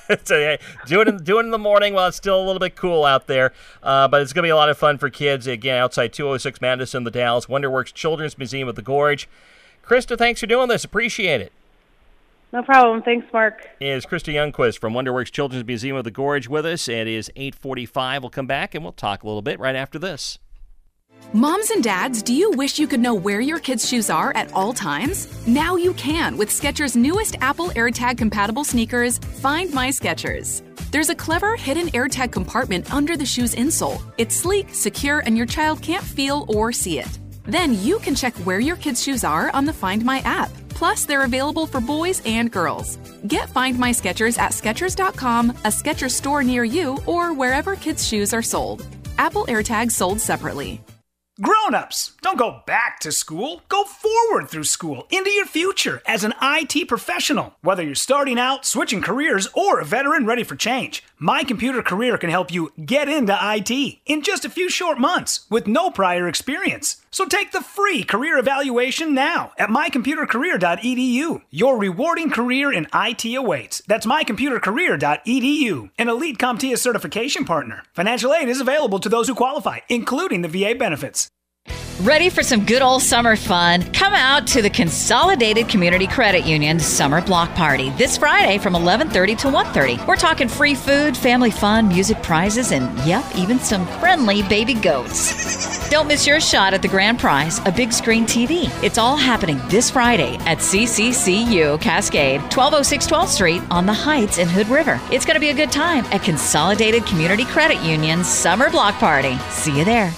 So, yeah, do it in the morning while it's still a little bit cool out there. But it's going to be a lot of fun for kids. Again, outside 206 Madison, the Dalles, WonderWorks Children's Museum of the Gorge. Krista, thanks for doing this. Appreciate it. No problem. Thanks, Mark. Is Krista Youngquist from WonderWorks Children's Museum of the Gorge with us. It is 8:45. We'll come back and we'll talk a little bit right after this. Moms and dads, do you wish you could know where your kids' shoes are at all times? Now you can with Skechers' newest Apple AirTag compatible sneakers, Find My Skechers. There's a clever hidden AirTag compartment under the shoe's insole. It's sleek, secure, and your child can't feel or see it. Then you can check where your kids' shoes are on the Find My app. Plus, they're available for boys and girls. Get Find My Skechers at Skechers.com, a Skechers store near you, or wherever kids' shoes are sold. Apple AirTags sold separately. Grown-ups, don't go back to school. Go forward through school into your future as an IT professional. Whether you're starting out, switching careers, or a veteran ready for change, My Computer Career can help you get into IT in just a few short months with no prior experience. So take the free career evaluation now at mycomputercareer.edu. Your rewarding career in IT awaits. That's mycomputercareer.edu. An Elite CompTIA certification partner. Financial aid is available to those who qualify, including the VA benefits. Ready for some good old summer fun? Come out to the Consolidated Community Credit Union Summer Block Party this Friday from 11:30 to 1:30. We're talking free food, family fun, music prizes, and yep, even some friendly baby goats. Don't miss your shot at the grand prize, a big screen TV. It's all happening this Friday at CCCU Cascade, 1206 12th Street on the Heights in Hood River. It's going to be a good time at Consolidated Community Credit Union Summer Block Party. See you there.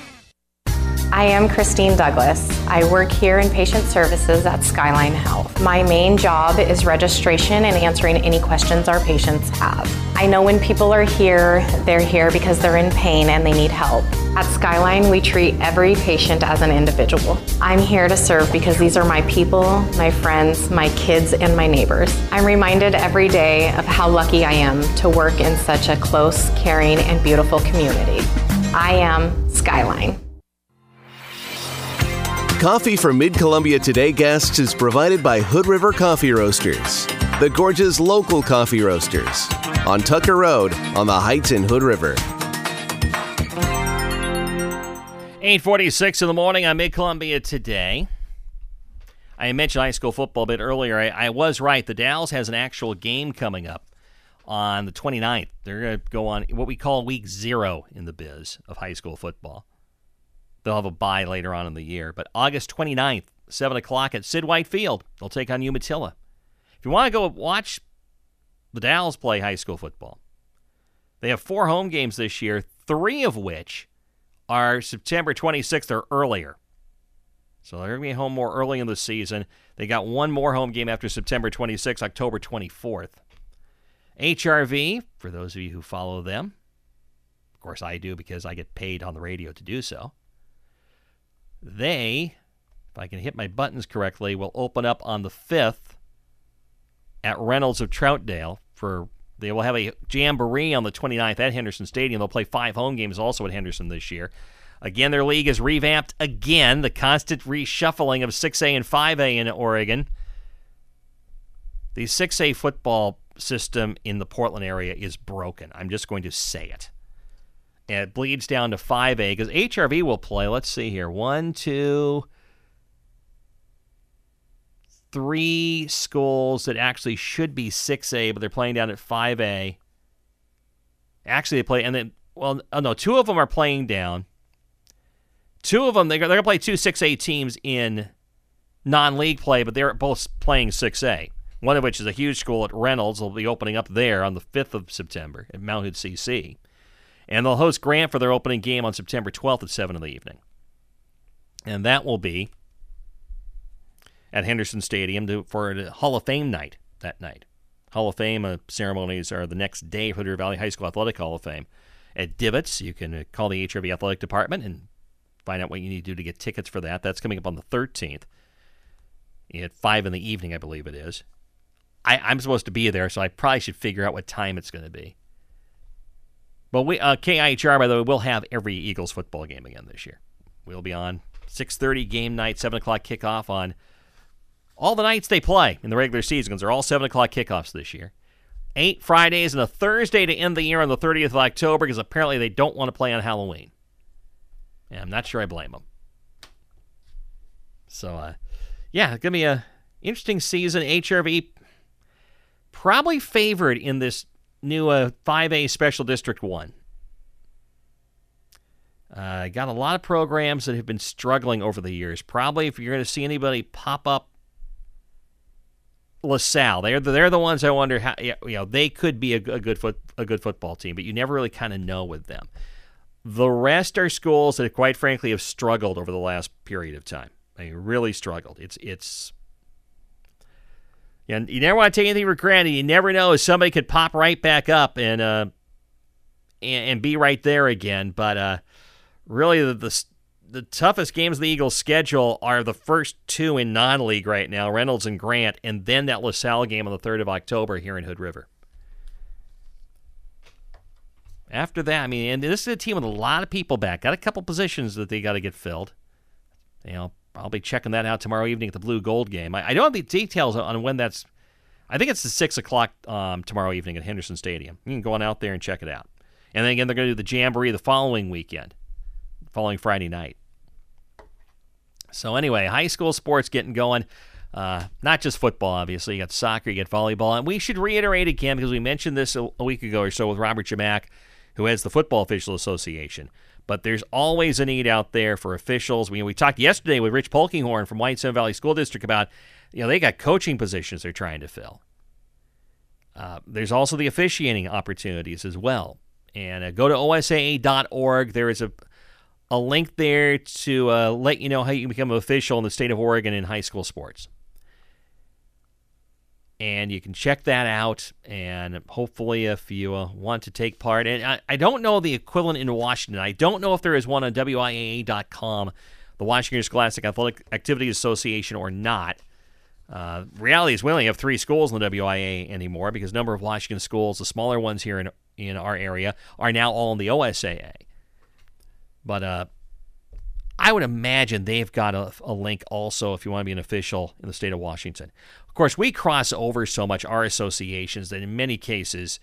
I am Christine Douglas. I work here in patient services at Skyline Health. My main job is registration and answering any questions our patients have. I know when people are here, they're here because they're in pain and they need help. At Skyline, we treat every patient as an individual. I'm here to serve because these are my people, my friends, my kids, and my neighbors. I'm reminded every day of how lucky I am to work in such a close, caring, and beautiful community. I am Skyline. Coffee for Mid-Columbia Today guests is provided by Hood River Coffee Roasters, the Gorge's local coffee roasters, on Tucker Road on the Heights in Hood River. 8:46 in the morning on Mid-Columbia Today. I mentioned high school football a bit earlier. I was right. The Dalles has an actual game coming up on the 29th. They're going to go on what we call week 0 in the biz of high school football. They'll have a bye later on in the year. But August 29th, 7 o'clock at Sid White Field, they'll take on Umatilla. If you want to go watch the Dalles play high school football, they have 4 home games this year, 3 of which are September 26th or earlier. So they're going to be home more early in the season. They got 1 more home game after September 26th, October 24th. HRV, for those of you who follow them, of course I do because I get paid on the radio to do so. They, if I can hit my buttons correctly, will open up on the 5th at Reynolds of Troutdale. They will have a jamboree on the 29th at Henderson Stadium. They'll play 5 home games also at Henderson this year. Again, their league is revamped again. The constant reshuffling of 6A and 5A in Oregon. The 6A football system in the Portland area is broken. I'm just going to say it. And it bleeds down to 5A because HRV will play, let's see here, 1, 2, 3 schools that actually should be 6A, but they're playing down at 5A. Actually, they play, and then, 2 of them are playing down. 2 of them, they're going to play 2 6A teams in non-league play, but they're both playing 6A. One of which is a huge school at Reynolds. They'll be opening up there on the 5th of September at Mount Hood CC. And they'll host Grant for their opening game on September 12th at 7 in the evening. And that will be at Henderson Stadium for the Hall of Fame night that night. Hall of Fame ceremonies are the next day for the Hood River Valley High School Athletic Hall of Fame. At Divots, you can call the HRV Athletic Department and find out what you need to do to get tickets for that. That's coming up on the 13th at 5 in the evening, I believe it is. I'm supposed to be there, so I probably should figure out what time it's going to be. But KIHR, by the way, will have every Eagles football game again this year. We'll be on 6:30 game night, 7 o'clock kickoff on all the nights they play in the regular season, because they're all 7 o'clock kickoffs this year. 8 Fridays and a Thursday to end the year on the 30th of October because apparently they don't want to play on Halloween. And I'm not sure I blame them. So, yeah, it's going to be an interesting season. HRV probably favored in this new 5A Special District 1. Got a lot of programs that have been struggling over the years. Probably if you're going to see anybody pop up, LaSalle. They're the ones I wonder how they could be a good football team, but you never really kind of know with them. The rest are schools that, quite frankly, have struggled over the last period of time. I mean, really struggled. It's you never want to take anything for granted. You never know if somebody could pop right back up and be right there again. But really, the toughest games of the Eagles' schedule are the first two in non-league right now, Reynolds and Grant, and then that LaSalle game on the 3rd of October here in Hood River. After that, I mean, and this is a team with a lot of people back. Got a couple positions that they got to get filled. I'll be checking that out tomorrow evening at the Blue Gold game. I don't have the details on when that's. I think it's the 6 o'clock tomorrow evening at Henderson Stadium. You can go on out there and check it out. And then again, they're going to do the Jamboree the following weekend, following Friday night. So anyway, high school sports getting going. Not just football, obviously. You got soccer, you got volleyball. And we should reiterate again, because we mentioned this a week ago or so with Robert Jamack, who heads the Football Official Association. But there's always a need out there for officials. We talked yesterday with Rich Polkinghorn from Whitestone Valley School District about, they got coaching positions they're trying to fill. There's also the officiating opportunities as well. And go to osaa.org. There is a link there to let you know how you can become an official in the state of Oregon in high school sports. And you can check that out, and hopefully if you want to take part. And I don't know the equivalent in Washington. I don't know if there is one on WIAA.com, the Washington Scholastic Athletic Activities Association, or not. Reality is we only have 3 schools in the WIAA anymore because a number of Washington schools, the smaller ones here in our area, are now all in the OSAA. But I would imagine they've got a link also if you want to be an official in the state of Washington. Of course, we cross over so much, our associations, that in many cases,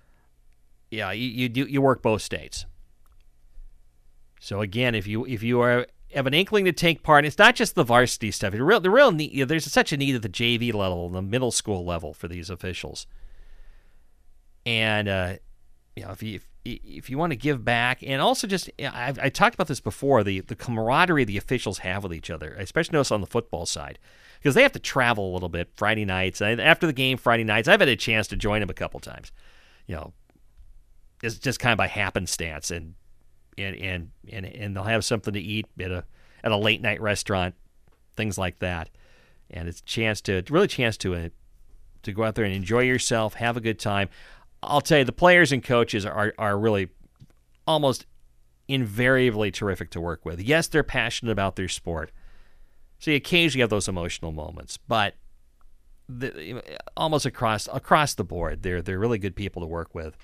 you work both states. So again, if you have an inkling to take part, it's not just the varsity stuff. The real need, there's such a need at the JV level, the middle school level for these officials. And if you want to give back, and also just, I talked about this before, the camaraderie the officials have with each other, I especially notice on the football side, because they have to travel a little bit Friday nights. After the game Friday nights, I've had a chance to join them a couple times. It's just kind of by happenstance, and they'll have something to eat at a late night restaurant, things like that, and it's a chance to go out there and enjoy yourself, have a good time. I'll tell you, the players and coaches are really almost invariably terrific to work with. Yes, they're passionate about their sport, so you occasionally have those emotional moments, but almost across the board, they're really good people to work with.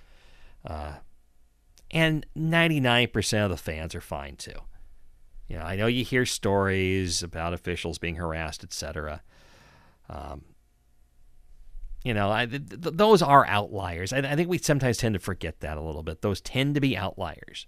And 99% of the fans are fine too. I know you hear stories about officials being harassed, etc. Those are outliers. I think we sometimes tend to forget that a little bit. Those tend to be outliers.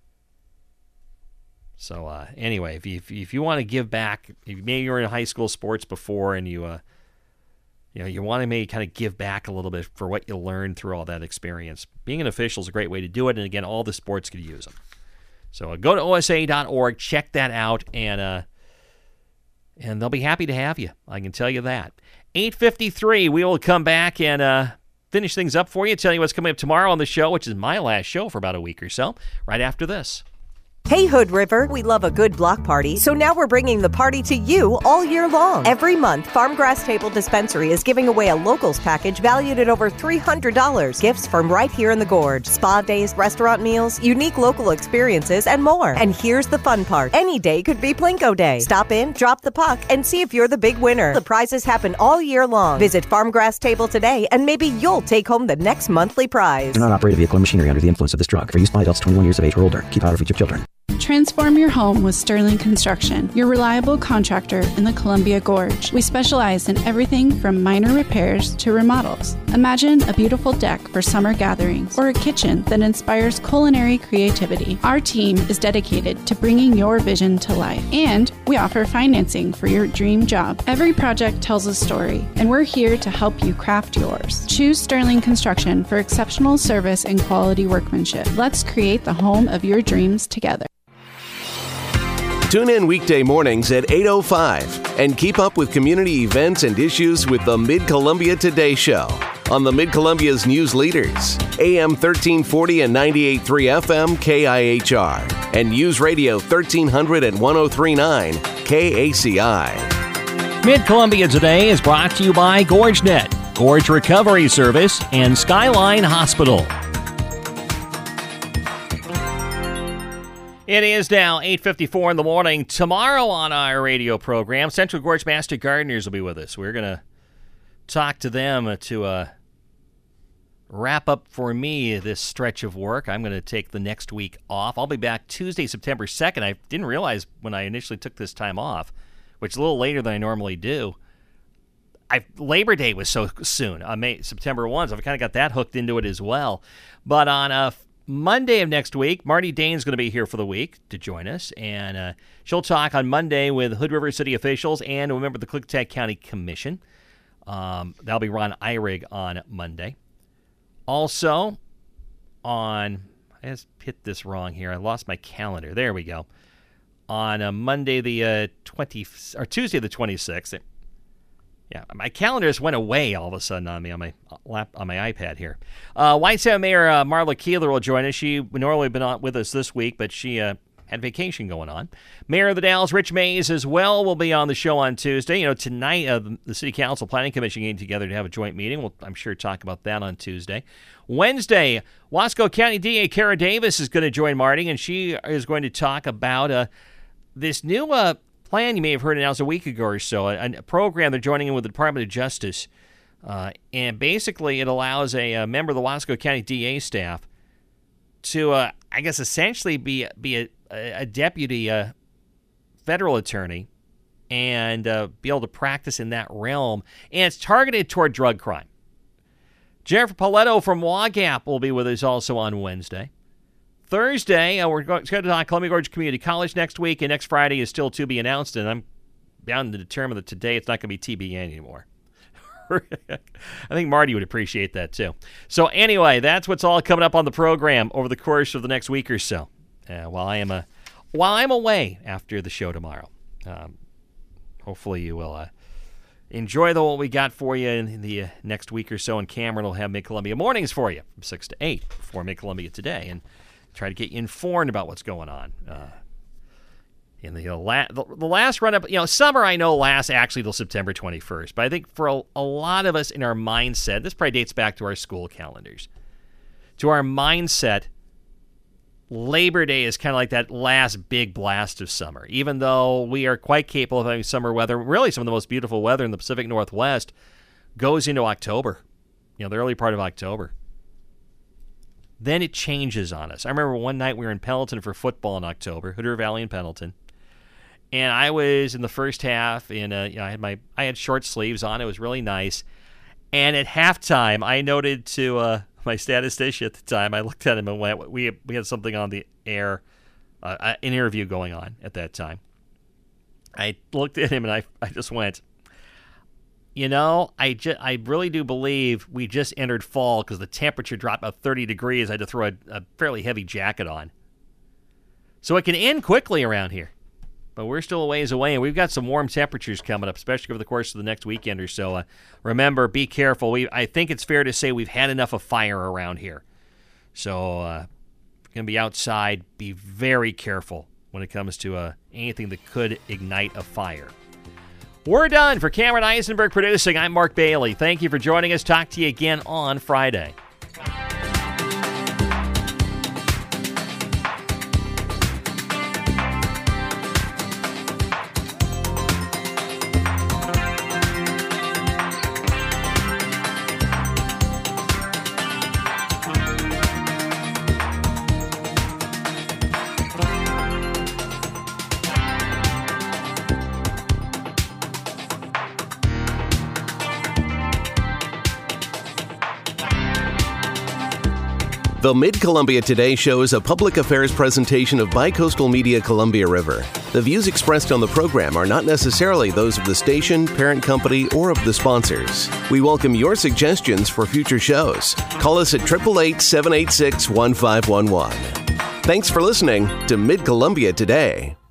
So anyway, if you want to give back, maybe you were in high school sports before, and you want to maybe kind of give back a little bit for what you learned through all that experience, being an official is a great way to do it. And again, all the sports could use them. So go to osa.org, check that out, and they'll be happy to have you. I can tell you that. 8:53, we will come back and finish things up for you, tell you what's coming up tomorrow on the show, which is my last show for about a week or so, right after this. Hey Hood River, we love a good block party, so now we're bringing the party to you all year long. Every month, Farmgrass Table Dispensary is giving away a locals package valued at over $300. Gifts from right here in the Gorge. Spa days, restaurant meals, unique local experiences, and more. And here's the fun part. Any day could be Plinko Day. Stop in, drop the puck, and see if you're the big winner. The prizes happen all year long. Visit Farmgrass Table today, and maybe you'll take home the next monthly prize. Do not operate a vehicle or machinery under the influence of this drug. For use by adults 21 years of age or older. Keep out of reach of children. Transform your home with Sterling Construction, your reliable contractor in the Columbia Gorge. We specialize in everything from minor repairs to remodels. Imagine a beautiful deck for summer gatherings or a kitchen that inspires culinary creativity. Our team is dedicated to bringing your vision to life, and we offer financing for your dream job. Every project tells a story, and we're here to help you craft yours. Choose Sterling Construction for exceptional service and quality workmanship. Let's create the home of your dreams together. Tune in weekday mornings at 8:05 and keep up with community events and issues with the Mid-Columbia Today Show on the Mid-Columbia's news leaders, AM 1340 and 98.3 FM KIHR, and News Radio 1300 and 103.9 KACI. Mid-Columbia Today is brought to you by GorgeNet, Gorge Recovery Service, and Skyline Hospital. It is now 8:54 in the morning. Tomorrow on our radio program, Central Gorge Master Gardeners will be with us. We're going to talk to them to wrap up for me this stretch of work. I'm going to take the next week off. I'll be back Tuesday, September 2nd. I didn't realize when I initially took this time off, which is a little later than I normally do. Labor Day was so soon, September 1, so I've kind of got that hooked into it as well. But on Monday of next week, Marty Dane's going to be here for the week to join us, and she'll talk on Monday with Hood River City officials and a member of the Klickitat County Commission. That'll be Ron Eyrig on Monday. Also, I just hit this wrong here. I lost my calendar. There we go. On Monday the Tuesday the 26th. Yeah, my calendar just went away all of a sudden on me on my iPad here. Whiteside Mayor Marla Keeler will join us. She would normally have been on with us this week, but she had vacation going on. Mayor of the Dalles, Rich Mays, as well, will be on the show on Tuesday. You know, tonight the City Council Planning Commission getting together to have a joint meeting. We'll, I'm sure, talk about that on Tuesday. Wednesday, Wasco County DA Kara Davis is going to join Marty, and she is going to talk about this new plan you may have heard announced a week ago or so, a program they're joining in with the Department of Justice. And basically it allows a member of the Wasco County DA staff to, I guess, essentially be a deputy federal attorney and be able to practice in that realm. And it's targeted toward drug crime. Jennifer Paletto from WAGAP will be with us also on Wednesday. Thursday, we're going to talk Columbia Gorge Community College next week, and next Friday is still to be announced, and I'm bound to determine that today it's not going to be TBN anymore. I think Marty would appreciate that, too. So anyway, that's what's all coming up on the program over the course of the next week or so, while I'm away after the show tomorrow. Hopefully you will enjoy what we got for you in the next week or so, and Cameron will have Mid-Columbia Mornings for you from 6 to 8 for Mid-Columbia Today, and try to get you informed about what's going on. In the last run-up, summer I know lasts actually till September 21st, but I think for a lot of us in our mindset, this probably dates back to our school calendars, to our mindset, Labor Day is kind of like that last big blast of summer, even though we are quite capable of having summer weather. Really, some of the most beautiful weather in the Pacific Northwest goes into October, the early part of October. Then it changes on us. I remember one night we were in Pendleton for football in October, Hood River Valley and Pendleton, and I was in the first half, and I had short sleeves on. It was really nice. And at halftime, I noted to my statistician at the time, I looked at him and went, "We had something on the air, an interview going on at that time." I looked at him and I just went, I really do believe we just entered fall because the temperature dropped about 30 degrees. I had to throw a fairly heavy jacket on. So it can end quickly around here. But we're still a ways away, and we've got some warm temperatures coming up, especially over the course of the next weekend or so. Remember, be careful. I think it's fair to say we've had enough of fire around here. So if you're going to be outside, be very careful when it comes to anything that could ignite a fire. We're done. For Cameron Eisenberg producing, I'm Mark Bailey. Thank you for joining us. Talk to you again on Friday. The Mid-Columbia Today show is a public affairs presentation of Bicoastal Media Columbia River. The views expressed on the program are not necessarily those of the station, parent company, or of the sponsors. We welcome your suggestions for future shows. Call us at 888-786-1511. Thanks for listening to Mid-Columbia Today.